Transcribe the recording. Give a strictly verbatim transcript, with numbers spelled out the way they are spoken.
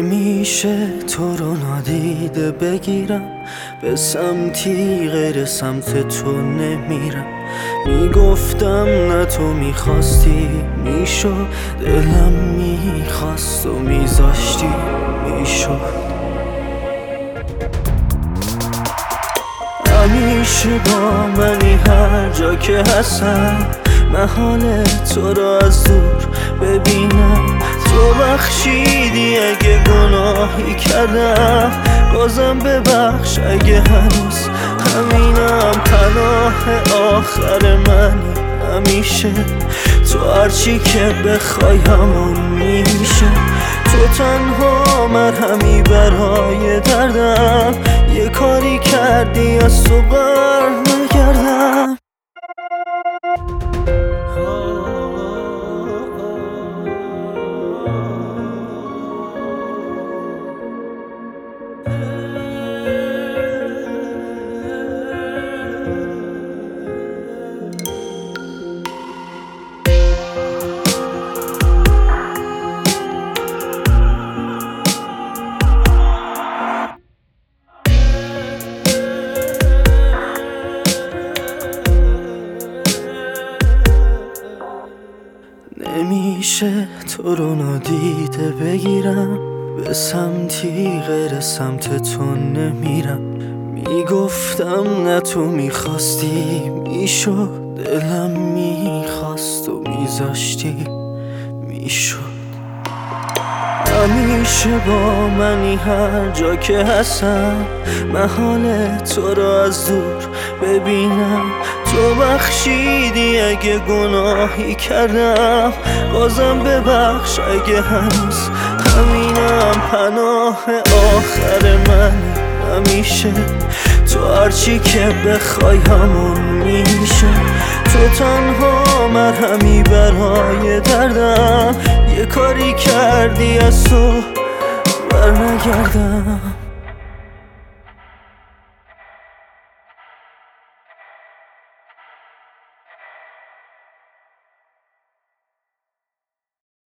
نمیشه تو رو نادیده بگیرم، به سمتی غیر سمت تو نمیرم. میگفتم نه تو میخواستی میشد، دلم میخواست و میذاشتی میشد. همیشه با منی هر جا که هستم، من حال تو رو از دور ببینم. تو بخشیدی اگه گناهی کردم، بازم ببخش اگه هنوز همینم. پناه آخر منی همیشه، تو هرچی که بخوای همون میشه. تو تنها مرهمی برای دردم، یه کاری کردی از تو بر نگردم. نمیشه تو رو نادیده بگیرم، به سمتی غیر سمت تو نمیرم. میگفتم نه تو میخواستی میشد، دلم میخواست و میذاشتی میشد. همیشه با منی هر جا که هستم، من حال تو رو از دور ببینم. تو بخشیدی اگه گناهی کردم، بازم ببخش اگه هنوز همینم. پناه آخر من همیشه، تو هرچی که بخوای همون میشه. تو تنها مرهمی برای دردم، یه کاری کردی از تو بر نگردم.